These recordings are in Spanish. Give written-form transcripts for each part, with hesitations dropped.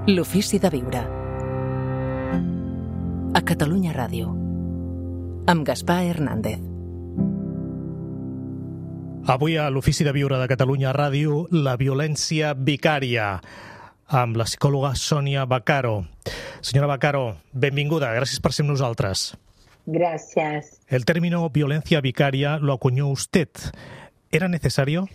L'ofici de viure. A Catalunya Ràdio. Amb Gaspar Hernández. Avui a l'Ofici de Viure de Catalunya Ràdio, la violència vicària, amb la psicòloga Sonia Vaccaro. Senyora Vaccaro, benvinguda, gràcies per ser amb nosaltres. Gracias. El término violencia vicaria lo acuñó usted. ¿Era necesario?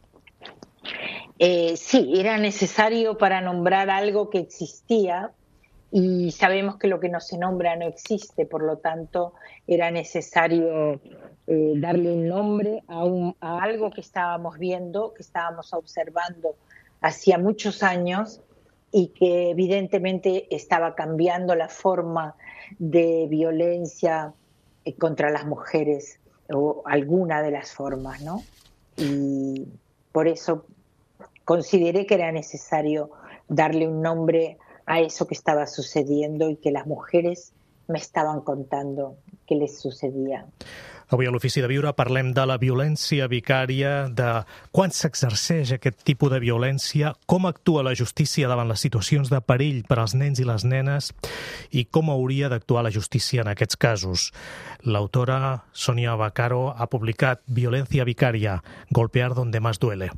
Sí, era necesario para nombrar algo que existía y sabemos que lo que no se nombra no existe, por lo tanto era necesario darle un nombre a algo que estábamos viendo, que estábamos observando hacía muchos años y que evidentemente estaba cambiando la forma de violencia contra las mujeres, o alguna de las formas, ¿no? Y por eso consideré que era necesario darle un nombre a eso que estaba sucediendo y que las mujeres me estaven contando que les sucedia. Avui a l'Ofici de Viure parlem de la violència vicària, de quan s'exerceix aquest tipus de violència, com actua la justícia davant les situacions de perill per als nens i les nenes i com hauria d'actuar la justícia en aquests casos. L'autora Sonia Vaccaro ha publicat Violencia vicaria, golpear donde más duele.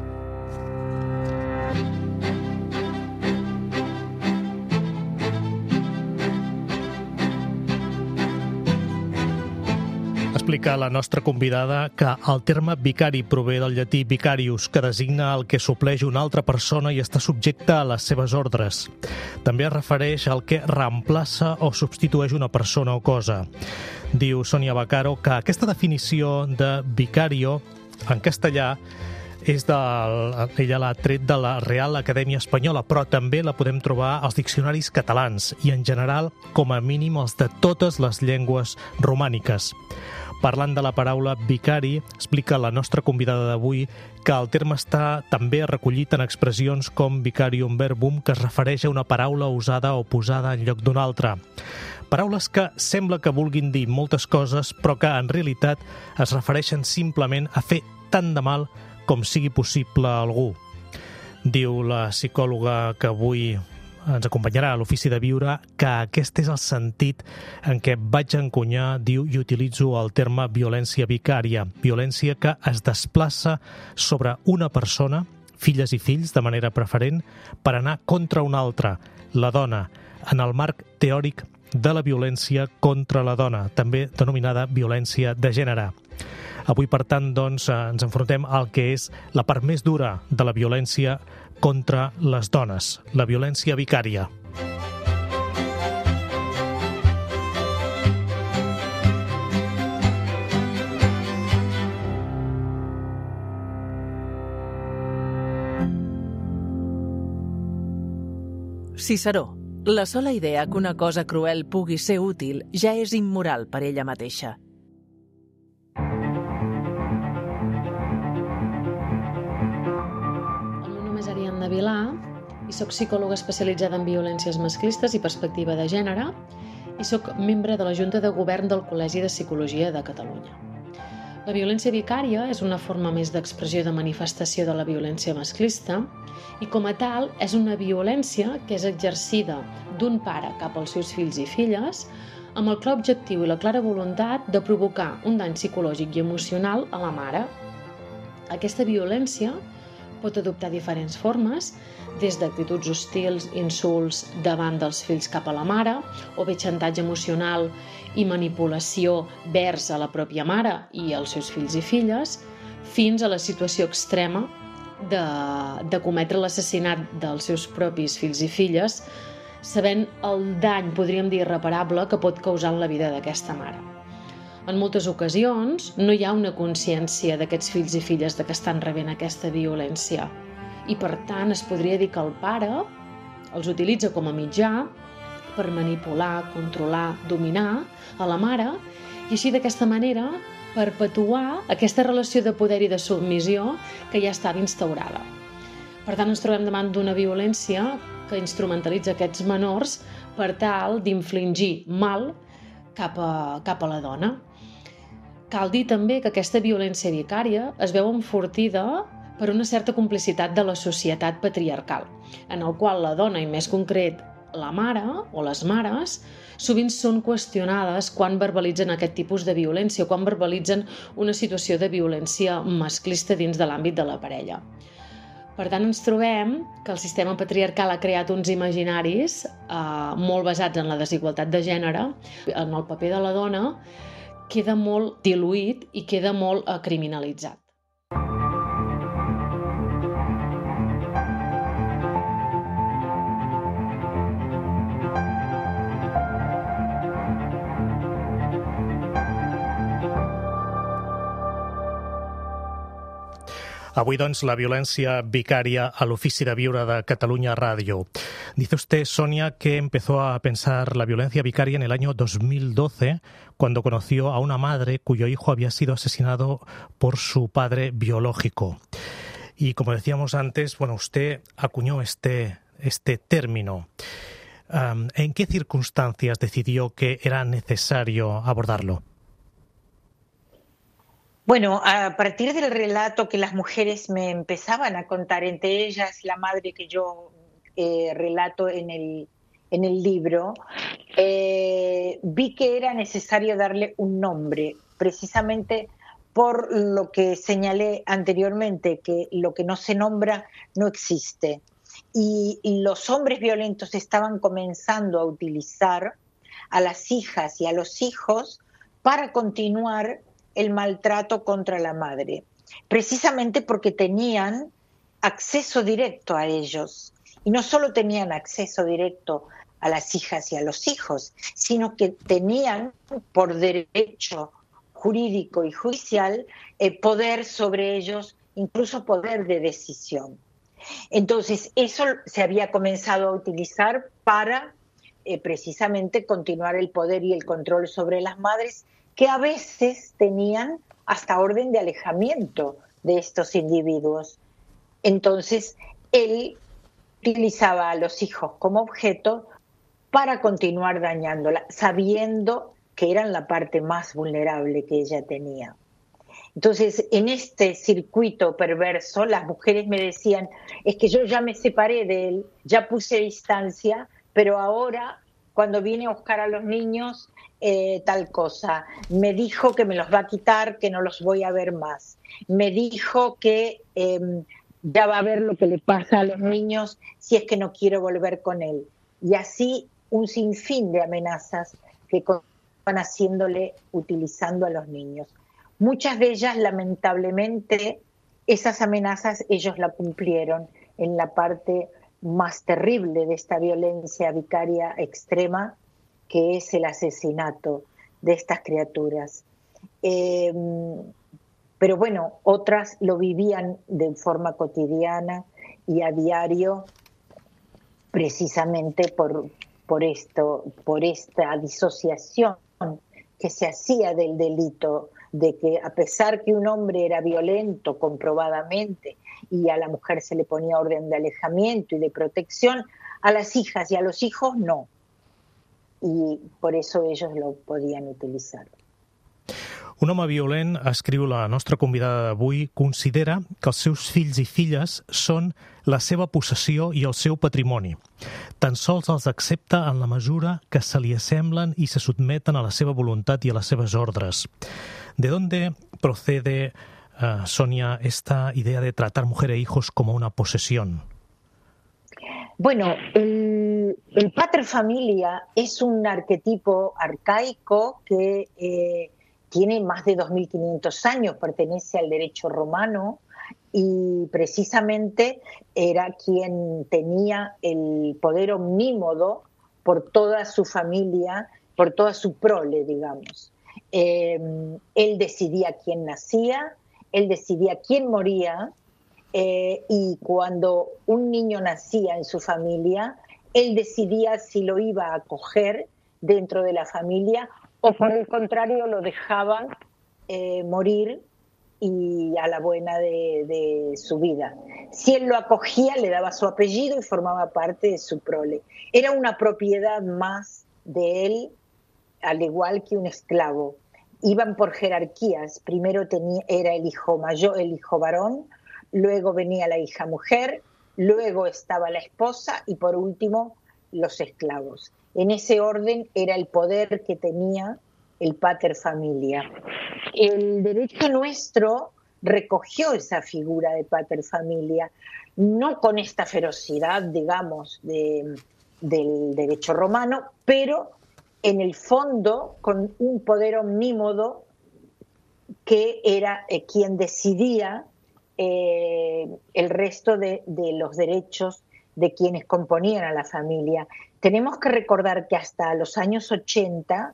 Explica la nostra convidada que el terme vicari prové del llatí vicarius, que designa el que supleix una altra persona i està subjecte a les seves ordres. També es refereix al que reemplaça o substitueix una persona o cosa. Diu Sonia Vaccaro que aquesta definició de vicario en castellà ella l'ha tret de la Real Acadèmia Espanyola, però també la podem trobar als diccionaris catalans i, en general, com a mínim, els de totes les llengües romàniques. Parlant de la paraula vicari, explica la nostra convidada d'avui que el terme està també recollit en expressions com vicarium verbum, que es refereix a una paraula usada o posada en lloc d'una altra. Paraules que sembla que vulguin dir moltes coses, però que en realitat es refereixen simplement a fer tant de mal com sigui possible a algú. Diu la psicòloga que avui ens acompanyarà a l'Ofici de Viure que aquest és el sentit en què vaig encunyar, diu, i utilitzo el terme violència vicària, violència que es desplaça sobre una persona, filles i fills, de manera preferent, per anar contra una altra, la dona, en el marc teòric de la violència contra la dona, també denominada violència de gènere. Avui, per tant, doncs, ens enfrontem al que és la part més dura de la violència contra les dones, la violència vicària. Ciceró. La sola idea que una cosa cruel pugui ser útil ja és immoral per ella mateixa. De Vilà, i soc psicòloga especialitzada en violències masclistes i perspectiva de gènere i soc membre de la Junta de Govern del Col·legi de Psicologia de Catalunya. La violència vicària és una forma més d'expressió de manifestació de la violència masclista i, com a tal, és una violència que és exercida d'un pare cap als seus fills i filles amb el clar objectiu i la clara voluntat de provocar un dany psicològic i emocional a la mare. Aquesta violència pot adoptar diferents formes, des d'actituds hostils, insults davant dels fills cap a la mare, o bé xantatge emocional i manipulació vers a la pròpia mare i als seus fills i filles, fins a la situació extrema de cometre l'assassinat dels seus propis fills i filles, sabent el dany, podríem dir, irreparable que pot causar en la vida d'aquesta mare. En moltes ocasions no hi ha una consciència d'aquests fills i filles de que estan rebent aquesta violència i, per tant, es podria dir que el pare els utilitza com a mitjà per manipular, controlar, dominar a la mare i així d'aquesta manera perpetuar aquesta relació de poder i de submissió que ja estava instaurada. Per tant, ens trobem davant d'una violència que instrumentalitza aquests menors per tal d'infligir mal cap a la dona. Cal dir també que aquesta violència vicària es veu enfortida per una certa complicitat de la societat patriarcal, en el qual la dona, i més concret la mare o les mares, sovint són qüestionades quan verbalitzen aquest tipus de violència o quan verbalitzen una situació de violència masclista dins de l'àmbit de la parella. Per tant, ens trobem que el sistema patriarcal ha creat uns imaginaris molt basats en la desigualtat de gènere, en el paper de la dona queda molt diluït i queda molt criminalitzat. Avui, doncs, la violencia vicaria al Ofici de Viure de Catalunya Radio. Dice usted, Sonia, que empezó a pensar la violencia vicaria en el año 2012, cuando conoció a una madre cuyo hijo había sido asesinado por su padre biológico. Y como decíamos antes, bueno, usted acuñó este término. ¿En qué circunstancias decidió que era necesario abordarlo? Bueno, a partir del relato que las mujeres me empezaban a contar, entre ellas la madre que yo relato en el libro, vi que era necesario darle un nombre, precisamente por lo que señalé anteriormente, que lo que no se nombra no existe. Y los hombres violentos estaban comenzando a utilizar a las hijas y a los hijos para continuar el maltrato contra la madre, precisamente porque tenían acceso directo a ellos. Y no solo tenían acceso directo a las hijas y a los hijos, sino que tenían, por derecho jurídico y judicial, poder sobre ellos, incluso poder de decisión. Entonces, eso se había comenzado a utilizar para precisamente continuar el poder y el control sobre las madres, que a veces tenían hasta orden de alejamiento de estos individuos. Entonces, él utilizaba a los hijos como objeto para continuar dañándola, sabiendo que eran la parte más vulnerable que ella tenía. Entonces, en este circuito perverso, las mujeres me decían, es que yo ya me separé de él, ya puse distancia, pero ahora, cuando viene a buscar a los niños, tal cosa. Me dijo que me los va a quitar, que no los voy a ver más. Me dijo que ya va a ver lo que le pasa a los niños si es que no quiero volver con él. Y así un sinfín de amenazas que van haciéndole utilizando a los niños. Muchas de ellas, lamentablemente, esas amenazas ellos la cumplieron en la parte más terrible de esta violencia vicaria extrema, que es el asesinato de estas criaturas. Pero bueno, otras lo vivían de forma cotidiana y a diario, precisamente por esta disociación que se hacía del delito, de que a pesar que un hombre era violento comprobadamente y a la mujer se le ponía orden de alejamiento y de protección, a las hijas y a los hijos no. I per això ells lo podien utilitzar. Un home violent, escriu la nostra convidada d'avui, considera que els seus fills i filles són la seva possessió i el seu patrimoni. Tan sols els accepta en la mesura que se li assemblen i se sotmeten a la seva voluntat i a les seves ordres. ¿De dónde procede, Sonia, esta idea de tratar mujer e hijos como una posesión? Bueno, el pater familia es un arquetipo arcaico que tiene más de 2500 años, pertenece al derecho romano y precisamente era quien tenía el poder omnímodo por toda su familia, por toda su prole, digamos. Él decidía quién nacía, él decidía quién moría, y cuando un niño nacía en su familia, él decidía si lo iba a acoger dentro de la familia o por el contrario lo dejaba morir y a la buena de su vida. Si él lo acogía, le daba su apellido y formaba parte de su prole. Era una propiedad más de él, al igual que un esclavo. Iban por jerarquías. Primero era el hijo mayor, el hijo varón, luego venía la hija mujer, luego estaba la esposa y por último los esclavos. En ese orden era el poder que tenía el pater familia. El derecho nuestro recogió esa figura de pater familia, no con esta ferocidad, digamos, del derecho romano, pero en el fondo con un poder omnímodo que era quien decidía el resto de los derechos de quienes componían a la familia. Tenemos que recordar que hasta los años 80,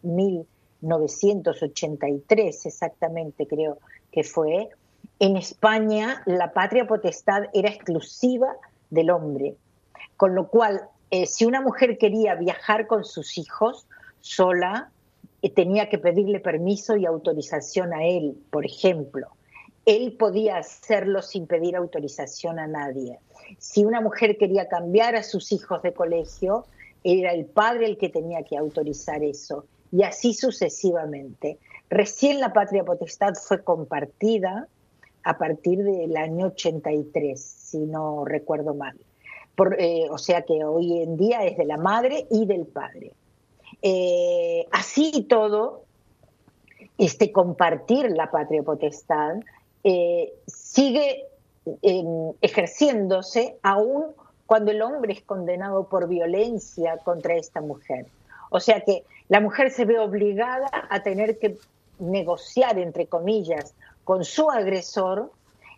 1983 exactamente creo que fue, en España la patria potestad era exclusiva del hombre, con lo cual si una mujer quería viajar con sus hijos sola, tenía que pedirle permiso y autorización a él, por ejemplo. Él podía hacerlo sin pedir autorización a nadie. Si una mujer quería cambiar a sus hijos de colegio, era el padre el que tenía que autorizar eso, y así sucesivamente. Recién la patria potestad fue compartida a partir del año 83, si no recuerdo mal. O sea que hoy en día es de la madre y del padre. Así y todo, compartir la patria potestad sigue ejerciéndose aún cuando el hombre es condenado por violencia contra esta mujer. O sea que la mujer se ve obligada a tener que negociar, entre comillas, con su agresor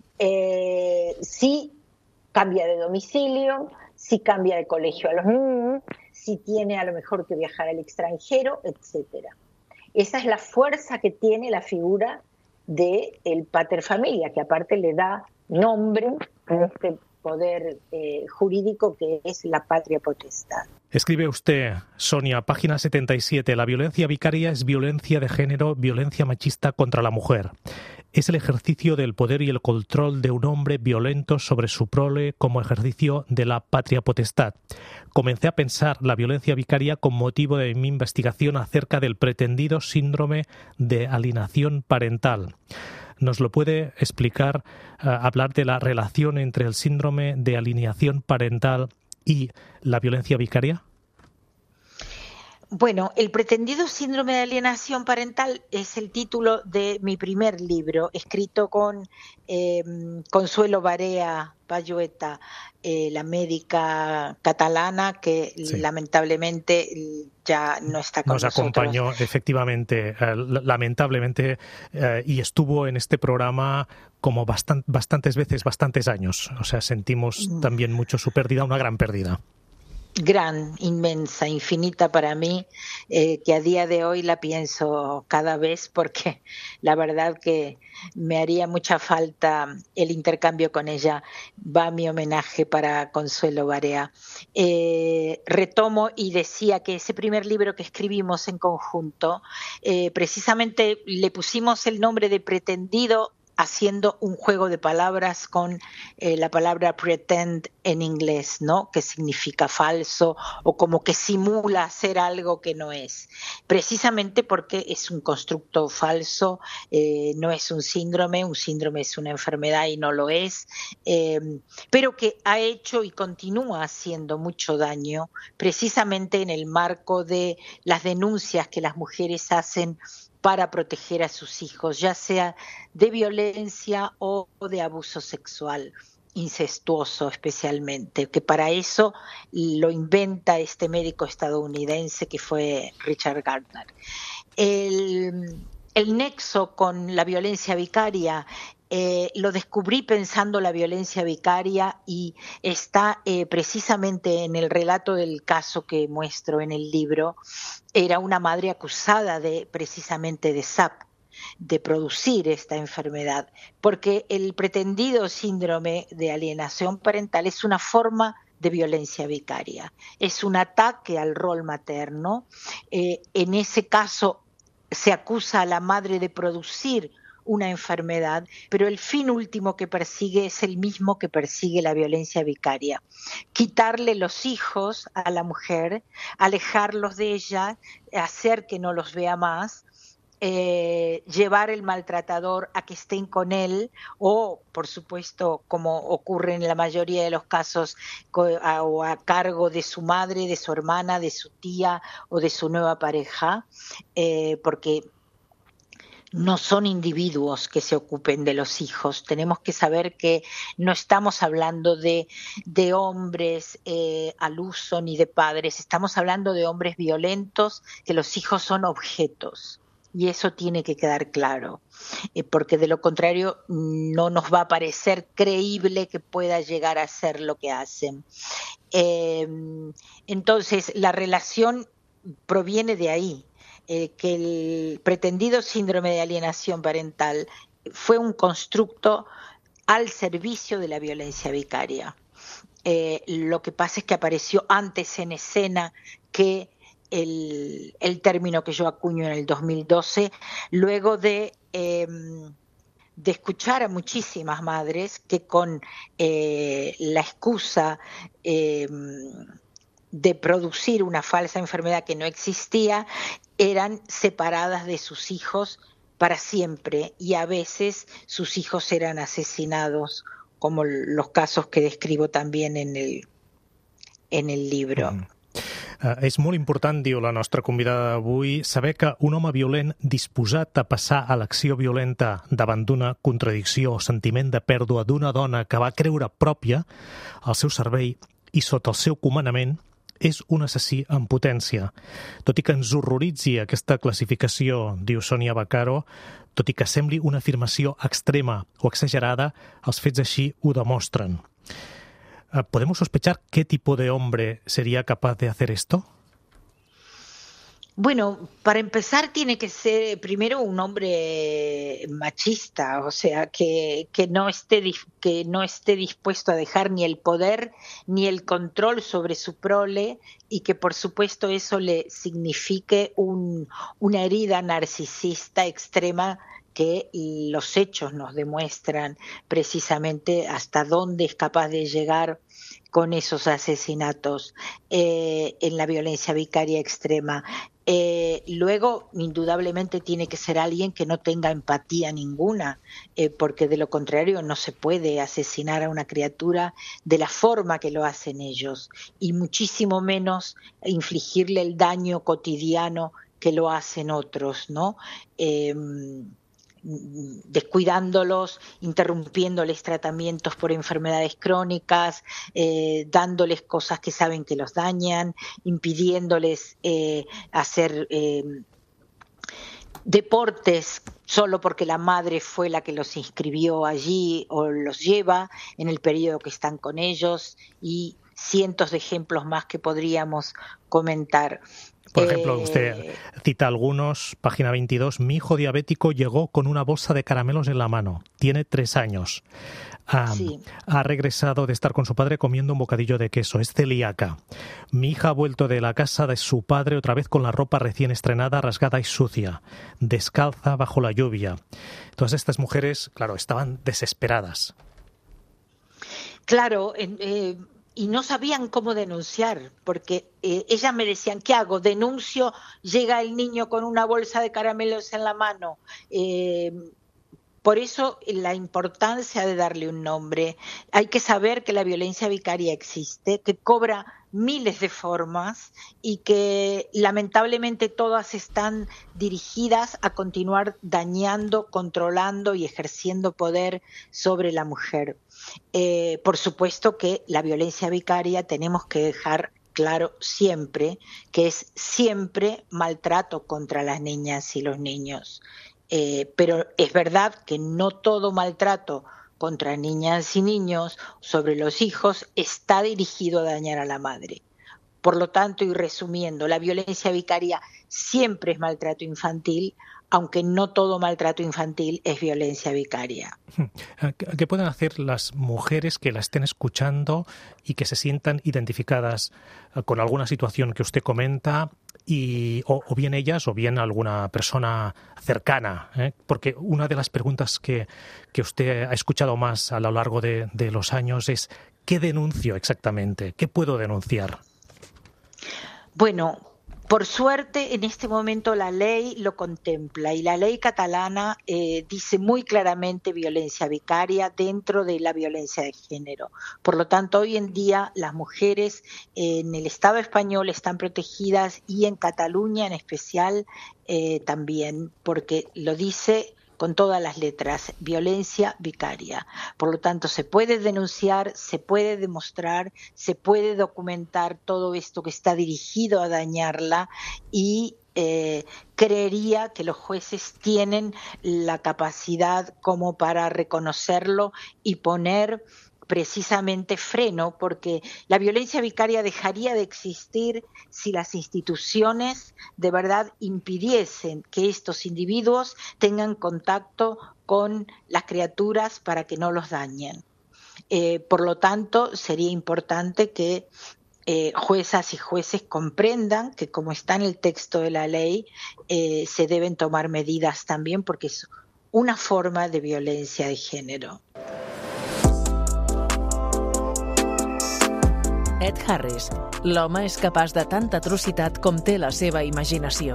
si cambia de domicilio, si cambia de colegio a los niños, si tiene a lo mejor que viajar al extranjero, etc. Esa es la fuerza que tiene la figura del pater familia, que aparte le da nombre a este poder jurídico que es la patria potestad. Escribe usted, Sonia, página 77, la violencia vicaria es violencia de género, violencia machista contra la mujer. Es el ejercicio del poder y el control de un hombre violento sobre su prole como ejercicio de la patria potestad. Comencé a pensar la violencia vicaria con motivo de mi investigación acerca del pretendido síndrome de alienación parental. ¿Nos lo puede explicar, hablar de la relación entre el síndrome de alienación parental y la violencia vicaria? Bueno, el pretendido síndrome de alienación parental es el título de mi primer libro, escrito con Consuelo Barea Bayueta, la médica catalana que sí, lamentablemente ya no está con nosotros. Nos acompañó efectivamente, lamentablemente, y estuvo en este programa como bastantes veces, bastantes años. O sea, sentimos también mucho su pérdida, una gran pérdida. Gran, inmensa, infinita para mí, que a día de hoy la pienso cada vez porque la verdad que me haría mucha falta el intercambio con ella. Va mi homenaje para Consuelo Barea. Retomo y decía que ese primer libro que escribimos en conjunto, precisamente le pusimos el nombre de Pretendido, haciendo un juego de palabras con la palabra pretend en inglés, ¿no? Que significa falso o como que simula ser algo que no es. Precisamente porque es un constructo falso, no es un síndrome es una enfermedad y no lo es, pero que ha hecho y continúa haciendo mucho daño precisamente en el marco de las denuncias que las mujeres hacen para proteger a sus hijos, ya sea de violencia o de abuso sexual, incestuoso especialmente, que para eso lo inventa este médico estadounidense que fue Richard Gardner. El nexo con la violencia vicaria lo descubrí pensando la violencia vicaria y está precisamente en el relato del caso que muestro en el libro. Era una madre acusada precisamente de SAP, de producir esta enfermedad, porque el pretendido síndrome de alienación parental es una forma de violencia vicaria, es un ataque al rol materno. En ese caso se acusa a la madre de producir una enfermedad, pero el fin último que persigue es el mismo que persigue la violencia vicaria: quitarle los hijos a la mujer, alejarlos de ella, hacer que no los vea más, llevar el maltratador a que estén con él o, por supuesto, como ocurre en la mayoría de los casos, o a cargo de su madre, de su hermana, de su tía o de su nueva pareja, porque no son individuos que se ocupen de los hijos. Tenemos que saber que no estamos hablando de hombres al uso ni de padres, estamos hablando de hombres violentos, que los hijos son objetos. Y eso tiene que quedar claro, porque de lo contrario no nos va a parecer creíble que pueda llegar a ser lo que hacen. Entonces, la relación proviene de ahí, que el pretendido síndrome de alienación parental fue un constructo al servicio de la violencia vicaria. Lo que pasa es que apareció antes en escena que el término que yo acuño en el 2012, luego de escuchar a muchísimas madres que con la excusa de producir una falsa enfermedad que no existía, eran separadas de sus hijos para siempre y a veces sus hijos eran asesinados, como los casos que describo también en el libro. És molt important, diu la nostra convidada d'avui, saber que un home violent disposat a passar a l'acció violenta davant d'una contradicció o sentiment de pèrdua d'una dona que va creure pròpia al seu servei i sota el seu comandament és un assassí en potència. Tot i que ens horroritzi aquesta classificació, diu Sonia Vaccaro, tot i que sembli una afirmació extrema o exagerada, els fets així ho demostren. ¿Podemos sospechar qué tipo de hombre sería capaz de hacer esto? Bueno, para empezar tiene que ser primero un hombre machista, o sea, que no esté dispuesto a dejar ni el poder ni el control sobre su prole y que por supuesto eso le signifique una herida narcisista extrema, que los hechos nos demuestran precisamente hasta dónde es capaz de llegar con esos asesinatos en la violencia vicaria extrema. Luego, indudablemente, tiene que ser alguien que no tenga empatía ninguna, porque de lo contrario no se puede asesinar a una criatura de la forma que lo hacen ellos, y muchísimo menos infligirle el daño cotidiano que lo hacen otros, ¿no? Descuidándolos, interrumpiéndoles tratamientos por enfermedades crónicas, dándoles cosas que saben que los dañan, impidiéndoles hacer deportes solo porque la madre fue la que los inscribió allí o los lleva en el periodo que están con ellos, y cientos de ejemplos más que podríamos comentar. Por ejemplo, usted cita algunos, página 22, mi hijo diabético llegó con una bolsa de caramelos en la mano, tiene 3 años. Sí. Ha regresado de estar con su padre comiendo un bocadillo de queso, es celíaca. Mi hija ha vuelto de la casa de su padre otra vez con la ropa recién estrenada, rasgada y sucia, descalza bajo la lluvia. Todas estas mujeres, claro, estaban desesperadas. Claro, y no sabían cómo denunciar, porque ellas me decían, ¿qué hago? ¿Denuncio? Llega el niño con una bolsa de caramelos en la mano. Por eso la importancia de darle un nombre. Hay que saber que la violencia vicaria existe, que cobra miles de formas y que lamentablemente todas están dirigidas a continuar dañando, controlando y ejerciendo poder sobre la mujer. Por supuesto que la violencia vicaria tenemos que dejar claro siempre que es siempre maltrato contra las niñas y los niños. Pero es verdad que no todo maltrato contra niñas y niños sobre los hijos está dirigido a dañar a la madre. Por lo tanto, y resumiendo, la violencia vicaria siempre es maltrato infantil, aunque no todo maltrato infantil es violencia vicaria. ¿Qué pueden hacer las mujeres que la estén escuchando y que se sientan identificadas con alguna situación que usted comenta, o bien ellas o bien alguna persona cercana? Porque una de las preguntas que usted ha escuchado más a lo largo de los años es ¿qué denuncio exactamente? ¿Qué puedo denunciar? Bueno, Por suerte, en este momento la ley lo contempla y la ley catalana dice muy claramente violencia vicaria dentro de la violencia de género. Por lo tanto, hoy en día las mujeres en el Estado español están protegidas y en Cataluña en especial también, porque lo dice con todas las letras, violencia vicaria. Por lo tanto, se puede denunciar, se puede demostrar, se puede documentar todo esto que está dirigido a dañarla y creería que los jueces tienen la capacidad como para reconocerlo y poner precisamente freno, porque la violencia vicaria dejaría de existir si las instituciones de verdad impidiesen que estos individuos tengan contacto con las criaturas para que no los dañen. Por lo tanto, sería importante que juezas y jueces comprendan que, como está en el texto de la ley, se deben tomar medidas también porque es una forma de violencia de género. Ed Harris, l'home és capaç de tanta atrocitat com té la seva imaginació.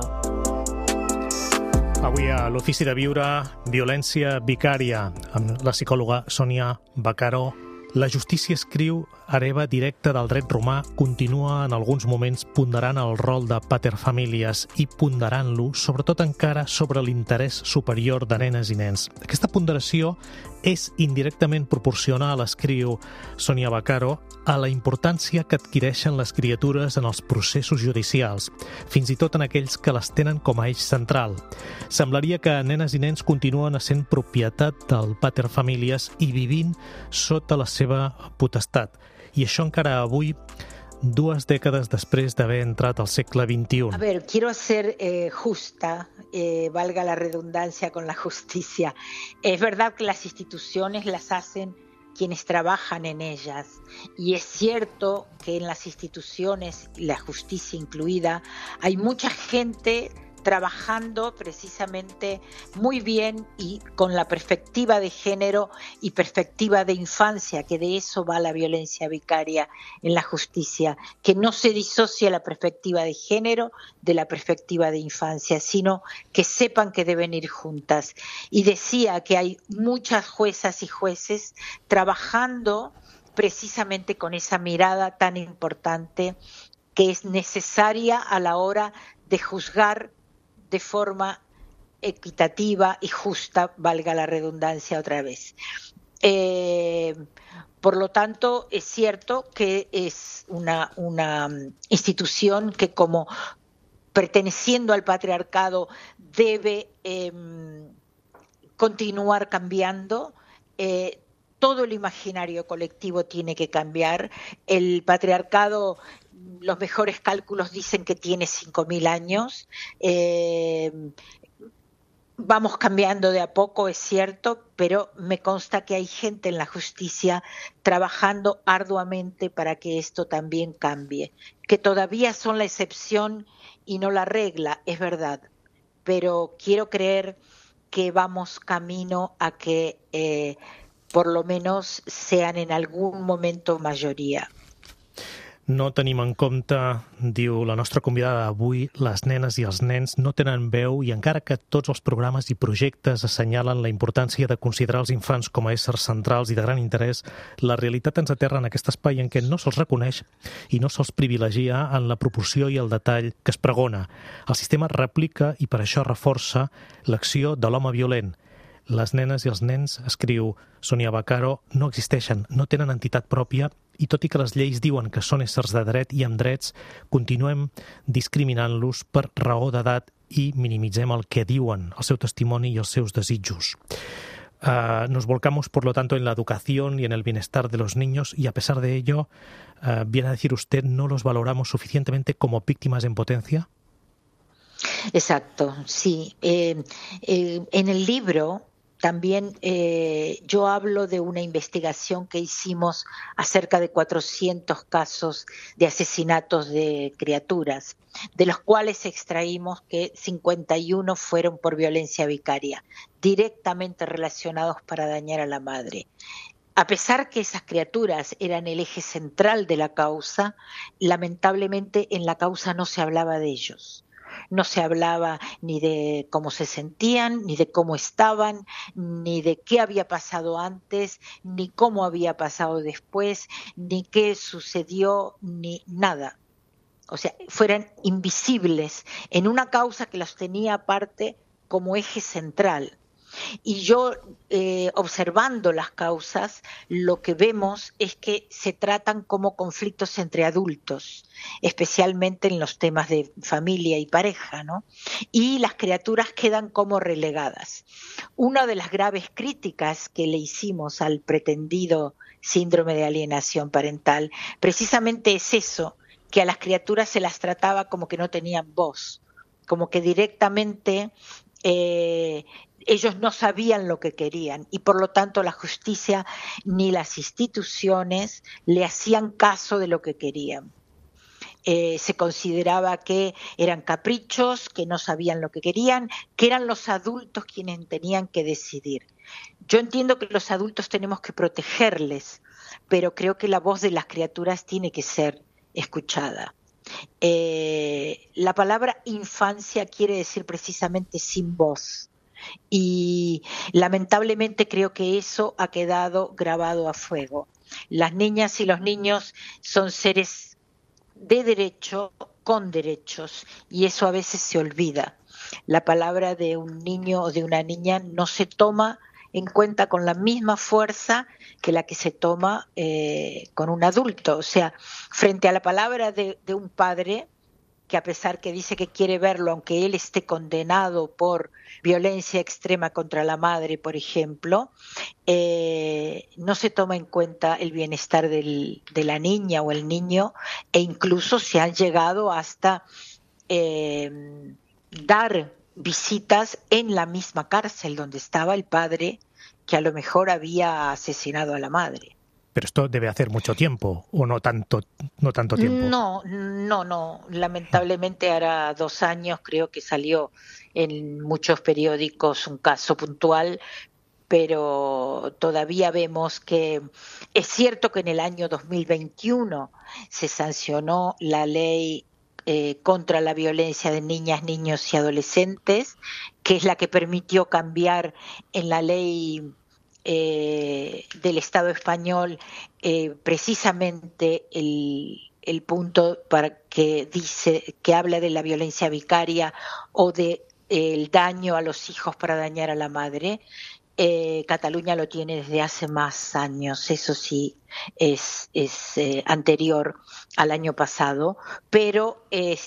Avui a l'Ofici de Viure, violència vicària, amb la psicòloga Sònia Vaccaro. La justícia, escriu, hereva directa del dret romà, continua en alguns moments ponderant el rol de paterfamílies i ponderant-lo, sobretot encara, sobre l'interès superior de nenes i nens. Aquesta ponderació és indirectament proporcional, escriu Sònia Vaccaro, a la importància que adquireixen les criatures en els processos judicials, fins i tot en aquells que les tenen com a eix central. Semblaria que nenes i nens continuen essent propietat del paterfamílies i vivint sota la seva potestat. I això encara avui, 2 dècades després d'haver entrat al segle XXI. A ver, quiero ser justa, valga la redundancia con la justicia. Es verdad que las instituciones las hacen quienes trabajan en ellas. Y es cierto que en las instituciones, la justicia incluida, hay mucha gente trabajando precisamente muy bien y con la perspectiva de género y perspectiva de infancia, que de eso va la violencia vicaria en la justicia, que no se disocia la perspectiva de género de la perspectiva de infancia, sino que sepan que deben ir juntas. Y decía que hay muchas juezas y jueces trabajando precisamente con esa mirada tan importante que es necesaria a la hora de juzgar de forma equitativa y justa, valga la redundancia otra vez. Por lo tanto, es cierto que es una institución que, como perteneciendo al patriarcado, debe continuar cambiando. Todo el imaginario colectivo tiene que cambiar. El patriarcado, los mejores cálculos dicen que tiene 5.000 años. Vamos cambiando de a poco, es cierto, pero me consta que hay gente en la justicia trabajando arduamente para que esto también cambie. Que todavía son la excepción y no la regla, es verdad, pero quiero creer que vamos camino a que por lo menos sean en algún momento majoria. No tenim en compte, diu la nostra convidada d'avui, les nenes i els nens no tenen veu i encara que tots els programes i projectes assenyalen la importància de considerar els infants com a éssers centrals i de gran interès, la realitat ens aterra en aquest espai en què no se'ls reconeix i no se'ls privilegia en la proporció i el detall que es pregona. El sistema replica i per això reforça l'acció de l'home violent. Les nenes i els nens, escriu Sònia Vaccaro, no existeixen, no tenen entitat pròpia i tot i que les lleis diuen que són éssers de dret i amb drets, continuem discriminant-los per raó d'edat i minimitzem el que diuen, el seu testimoni i els seus desitjos. Nos volcamos, por lo tanto, en la educación y en el bienestar de los niños y, a pesar de ello, viene a decir usted, ¿no los valoramos suficientemente como víctimas en potencia? Exacto, sí. En el libro también yo hablo de una investigación que hicimos acerca de 400 casos de asesinatos de criaturas, de los cuales extraímos que 51 fueron por violencia vicaria, directamente relacionados para dañar a la madre. a pesar que esas criaturas eran el eje central de la causa, lamentablemente en la causa no se hablaba de ellos. No se hablaba ni de cómo se sentían, ni de cómo estaban, ni de qué había pasado antes, ni cómo había pasado después, ni qué sucedió, ni nada. O sea, fueran invisibles en una causa que los tenía aparte como eje central. Y yo, observando las causas, lo que vemos es que se tratan como conflictos entre adultos, especialmente en los temas de familia y pareja, ¿no? Y las criaturas quedan como relegadas. Una de las graves críticas que le hicimos al pretendido síndrome de alienación parental precisamente es eso, que a las criaturas se las trataba como que no tenían voz, como que directamente ellos no sabían lo que querían y por lo tanto la justicia ni las instituciones le hacían caso de lo que querían. Se consideraba que eran caprichos, que no sabían lo que querían, que eran los adultos quienes tenían que decidir. Yo entiendo que los adultos tenemos que protegerles, pero creo que la voz de las criaturas tiene que ser escuchada. La palabra infancia quiere decir precisamente sin voz y lamentablemente creo que eso ha quedado grabado a fuego. Las niñas y los niños son seres de derecho con derechos y eso a veces se olvida. La palabra de un niño o de una niña no se toma en cuenta con la misma fuerza que la que se toma con un adulto. O sea, frente a la palabra de un padre, que a pesar que dice que quiere verlo, aunque él esté condenado por violencia extrema contra la madre, por ejemplo, no se toma en cuenta el bienestar de la niña o el niño, e incluso se han llegado hasta dar visitas en la misma cárcel donde estaba el padre que a lo mejor había asesinado a la madre. Pero esto debe hacer mucho tiempo, ¿o no tanto tiempo? No. Lamentablemente hará 2 años creo que salió en muchos periódicos un caso puntual, pero todavía vemos que es cierto que en el año 2021 se sancionó la ley contra la violencia de niñas, niños y adolescentes, que es la que permitió cambiar en la ley del Estado español precisamente el punto para que dice que habla de la violencia vicaria o de el daño a los hijos para dañar a la madre. Cataluña lo tiene desde hace más años, eso sí es anterior al año pasado, pero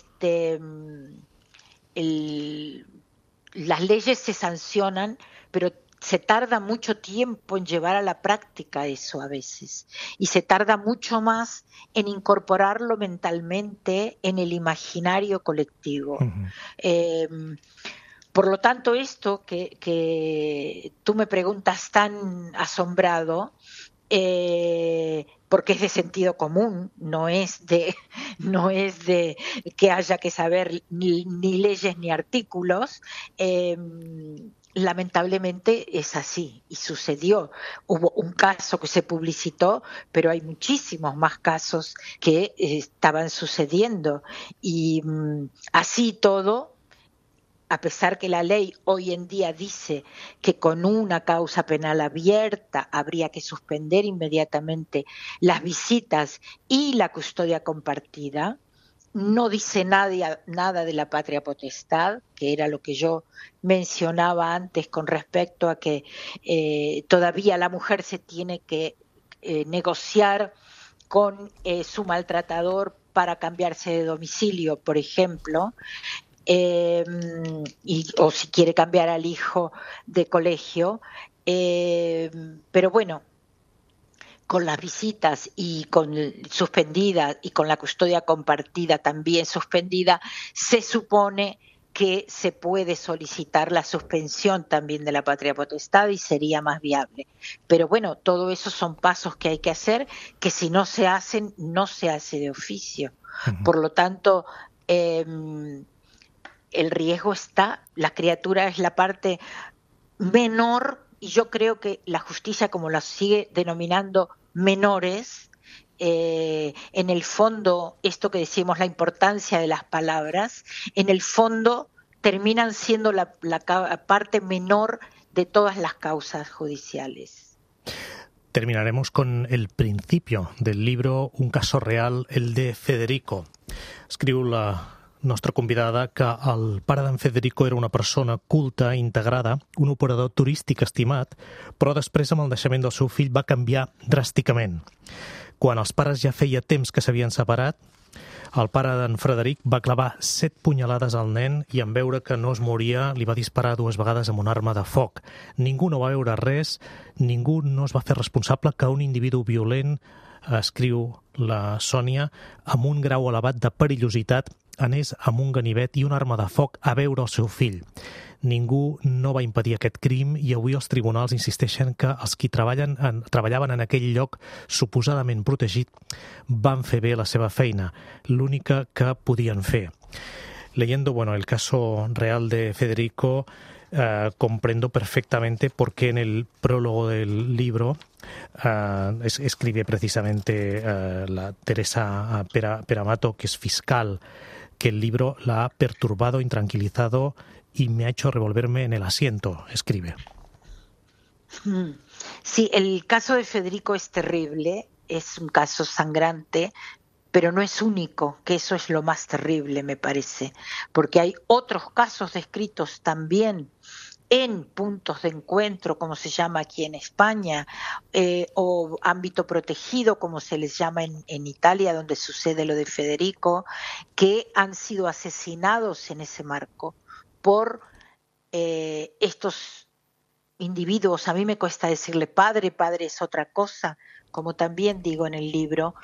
las leyes se sancionan, pero se tarda mucho tiempo en llevar a la práctica eso a veces y se tarda mucho más en incorporarlo mentalmente en el imaginario colectivo. Uh-huh. Por lo tanto, esto que tú me preguntas tan asombrado, porque es de sentido común, no es de que haya que saber ni leyes ni artículos, lamentablemente es así y sucedió. Hubo un caso que se publicitó, pero hay muchísimos más casos que estaban sucediendo y así todo, a pesar que la ley hoy en día dice que con una causa penal abierta habría que suspender inmediatamente las visitas y la custodia compartida, no dice nada de la patria potestad, que era lo que yo mencionaba antes con respecto a que todavía la mujer se tiene que negociar con su maltratador para cambiarse de domicilio, por ejemplo, o si quiere cambiar al hijo de colegio, pero bueno, con las visitas y con suspendida y con la custodia compartida también suspendida, se supone que se puede solicitar la suspensión también de la patria potestad y sería más viable. Pero bueno, todo eso son pasos que hay que hacer, que si no se hacen, no se hace de oficio. Uh-huh. Por lo tanto, el riesgo está, la criatura es la parte menor y yo creo que la justicia, como la sigue denominando menores, en el fondo, esto que decimos, la importancia de las palabras, en el fondo terminan siendo la parte menor de todas las causas judiciales. Terminaremos con el principio del libro Un caso real, el de Federico. Escriu la nostra convidada que el pare d'en Federico era una persona culta, integrada, un operador turístic estimat, però després, amb el naixement del seu fill, va canviar dràsticament. Quan els pares ja feia temps que s'havien separat, el pare d'en Frederic va clavar 7 punyalades al nen i en veure que no es moria li va disparar 2 vegades amb una arma de foc. Ningú no va veure res, ningú no es va fer responsable que un individu violent, escriu la Sònia, amb un grau elevat de perillositat anés amb un ganivet i una arma de foc a veure el seu fill. Ningú no va impedir aquest crim i avui els tribunals insisteixen que els qui treballaven en aquell lloc suposadament protegit van fer bé la seva feina, l'única que podien fer. Leyendo, el caso real de Federico, comprendo perfectamente por qué en el prólogo del libro escribe precisamente la Teresa Peramato, que es fiscal, que el libro la ha perturbado, intranquilizado y me ha hecho revolverme en el asiento, escribe. Sí, el caso de Federico es terrible, es un caso sangrante, pero no es único, que eso es lo más terrible, me parece, porque hay otros casos descritos también en puntos de encuentro, como se llama aquí en España, o ámbito protegido, como se les llama en Italia, donde sucede lo de Federico, que han sido asesinados en ese marco por estos individuos. A mí me cuesta decirle padre es otra cosa, como también digo en el libro,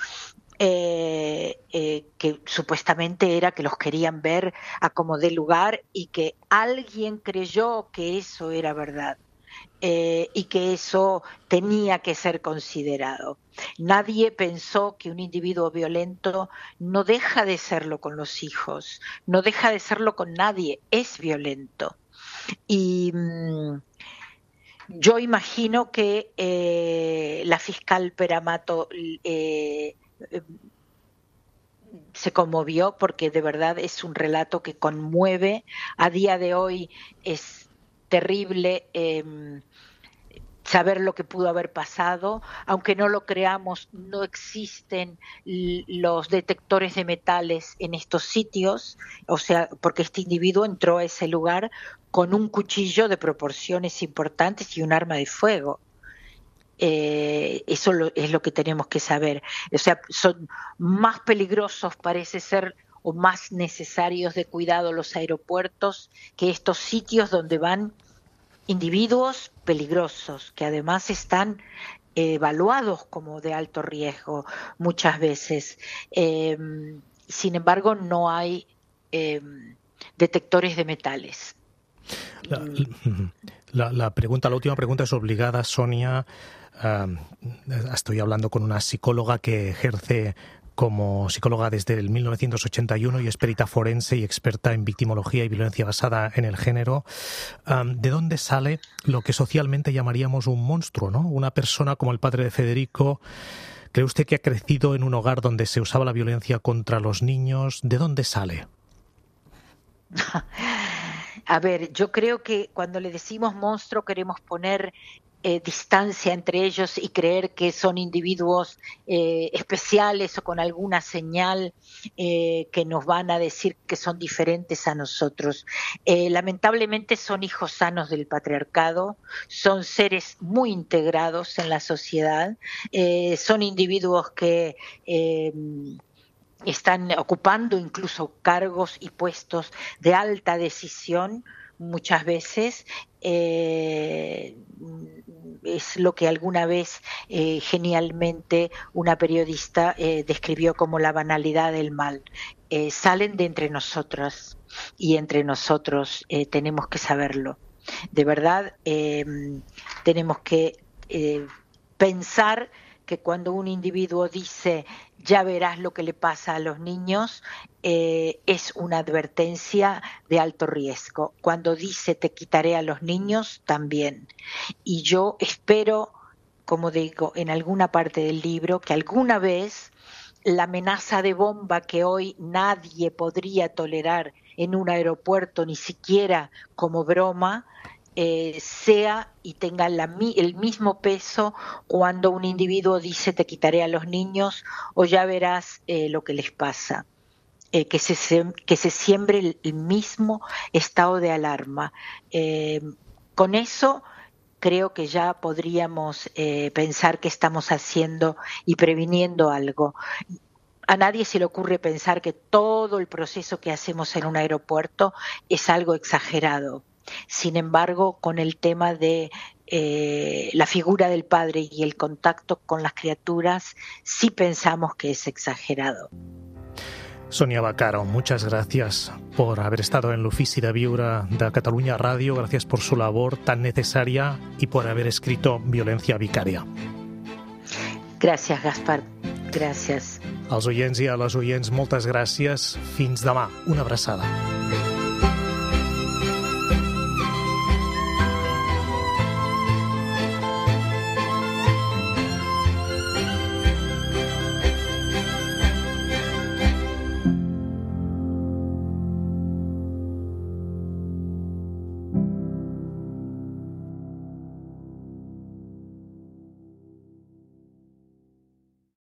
que supuestamente era que los querían ver a como dé lugar y que alguien creyó que eso era verdad. Y que eso tenía que ser considerado. Nadie pensó que un individuo violento no deja de serlo con los hijos, no deja de serlo con nadie, es violento. Y yo imagino que la fiscal Peramato se conmovió, porque de verdad es un relato que conmueve. A día de hoy es terrible saber lo que pudo haber pasado. Aunque no lo creamos, no existen los detectores de metales en estos sitios, o sea, porque este individuo entró a ese lugar con un cuchillo de proporciones importantes y un arma de fuego. Eso es lo que tenemos que saber. O sea, son más peligrosos, parece ser, o más necesarios de cuidado los aeropuertos que estos sitios donde van individuos peligrosos, que además están evaluados como de alto riesgo muchas veces. Sin embargo, no hay detectores de metales. La última pregunta es obligada, Sonia. Estoy hablando con una psicóloga que ejerce como psicóloga desde el 1981 y es perita forense y experta en victimología y violencia basada en el género. ¿De dónde sale lo que socialmente llamaríamos un monstruo, ¿no? Una persona como el padre de Federico. ¿Cree usted que ha crecido en un hogar donde se usaba la violencia contra los niños? ¿De dónde sale? A ver, yo creo que cuando le decimos monstruo queremos poner distancia entre ellos y creer que son individuos especiales o con alguna señal que nos van a decir que son diferentes a nosotros. Lamentablemente son hijos sanos del patriarcado, son seres muy integrados en la sociedad, son individuos que están ocupando incluso cargos y puestos de alta decisión muchas veces. Es lo que alguna vez genialmente una periodista describió como la banalidad del mal. Salen de entre nosotras y entre nosotros tenemos que saberlo. De verdad, tenemos que pensar que cuando un individuo dice ya verás lo que le pasa a los niños, es una advertencia de alto riesgo. Cuando dice te quitaré a los niños, también. Y yo espero, como digo en alguna parte del libro, que alguna vez la amenaza de bomba que hoy nadie podría tolerar en un aeropuerto, ni siquiera como broma, sea y tenga el mismo peso cuando un individuo dice te quitaré a los niños o ya verás lo que les pasa. Que se siembre el mismo estado de alarma. Con eso creo que ya podríamos pensar que estamos haciendo y previniendo algo. A nadie se le ocurre pensar que todo el proceso que hacemos en un aeropuerto es algo exagerado. Sin embargo, con el tema de la figura del padre y el contacto con las criaturas, sí pensamos que es exagerado. Sonia Vaccaro, muchas gracias por haber estado en l'Ofici de Viure de Catalunya Ràdio, gracias por su labor tan necesaria y por haber escrito Violencia Vicaria. Gràcies, Gaspar. Gràcies. Als oients i a les oients, moltes gràcies. Fins demà. Una abraçada.